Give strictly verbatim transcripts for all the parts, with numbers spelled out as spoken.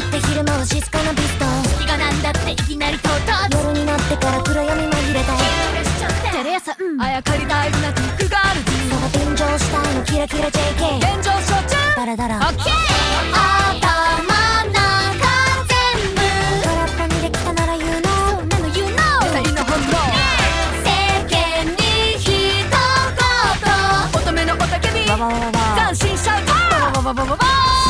って昼間は静かなビスト月がなんだっていきなり唐突夜になってから暗闇紛れたテレ朝、うん、あやかりたいルナティックガールズその便乗したいのキラキラ ジェイケー現状承知ダラダラオッケー頭なんか全部空っぽにできたなら言うのそんなの言うの二人の本能世間に一言乙女の雄たけびわわわわ斬新シャウトわわわわわわ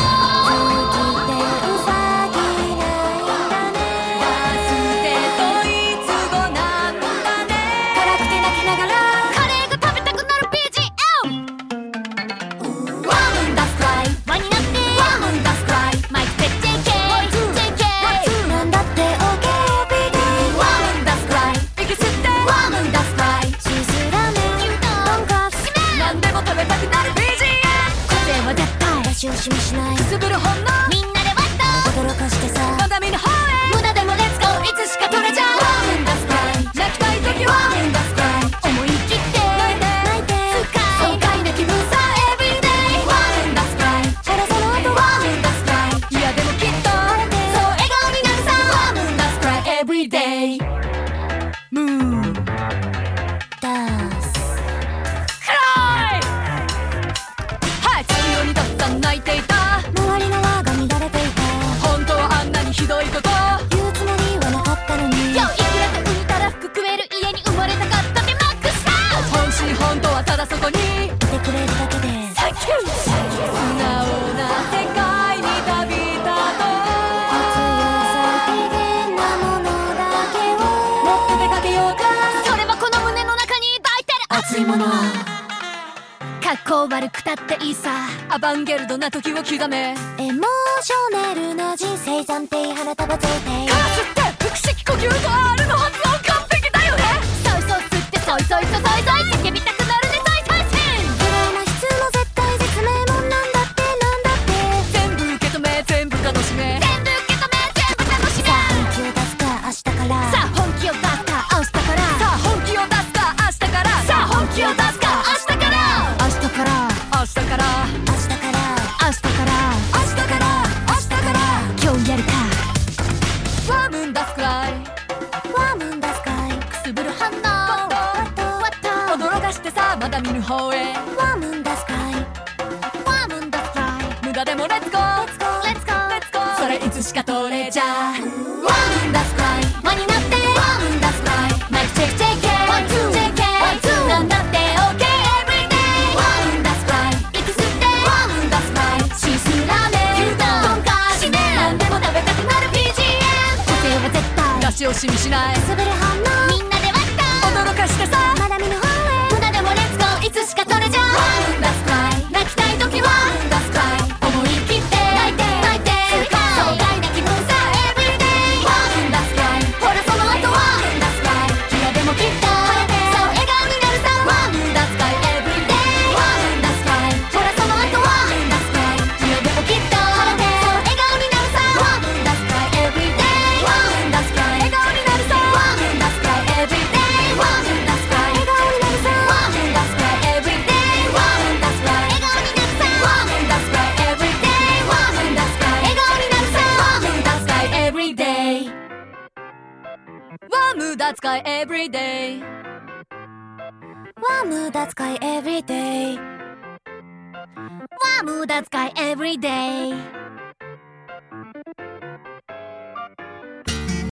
しもしもしないくすぶる本能みんなでワッと驚かしてさまだ見ぬ方へ無駄でもレッツゴーいつしか取れちゃう泣きたい時は思い切って泣いて泣いて爽快な気分さ Everyday ほらその後いやでもきっとそう笑顔になるさ Everyday ムーンダンス泣いていた周りの輪が乱れていた本当はあんなにひどいこと言うつもりはなかったのによいくらか浮いたら服食える家に生まれたかったってマックス本心本当はただそこにいてくれるだけでサンキュー素直な世界に旅立とう必要最低限なものだけを持って出かけようかそれはこの胸の中に抱いてる熱いもの格好悪くたっていいさアバンギャルドな時を刻めエモーショナルな人生暫定花束贈呈カスって腹式呼吸と R の発音完璧だよねソイソイ吸ってソイソイソソイソイ叫びたくなるねソイソイセンプロな質の絶対絶命もんなんだってなんだって全部受け止め全部楽しめ全部受け止め全部楽しめさあ本気を出すか明日からさあ本気を出すか明日からさあ本気を出すか明日からさあ本気を出すか明日から明日から明日から明日から明日から明日から明日から今日やるかワームン出すくらいワームンダスカイくすぶる反応ワットワット驚かしてさまだ見ぬ方へワームンダスカイワームン出すくらい無駄でもレッツゴーレッツゴーレッツゴーレッツゴーそれいつしか取れちゃうワームンダスカイ輪になってワームンダスカイマイクチェックチェックワンツー ジェイケー ワンツーなんだって OK Everyday ワームンダスカイ息吸ってワームンダスカイシースーラーメン牛丼とんかしめなんでも食べたくなる ビージーエム 個性は絶対出し惜しみしないくすぶる反応みんなでワッと驚かしてさまだ見ぬ方へ無駄でもレッツゴーいつしか取れちゃうワームンダスカイ泣きたい時はワームンダスカイ思い切って泣いて泣いて爽快な気分さ Everyday ワームンダスカイほらその後ワームンダスカイいやでもきっとそう笑顔になるさワームンダスカイ Everyday ワームンダスカイほらその後ワームンダスカイいやでもきっとそう笑顔になるさワームンダスカイ Everyday ワームンダスカイ笑顔になるさワームンダスカイ Everyday ワームンダスカイ笑顔になるさワームンダスカイ Everyday ワームンダスカイ笑顔になるさワームンダスカイ Everyday ワームンダスカイ笑顔になるさワームンダスカイ Everyday ワームダ使い Everyday ワームダ使い Everyday ワームダ使い Everyday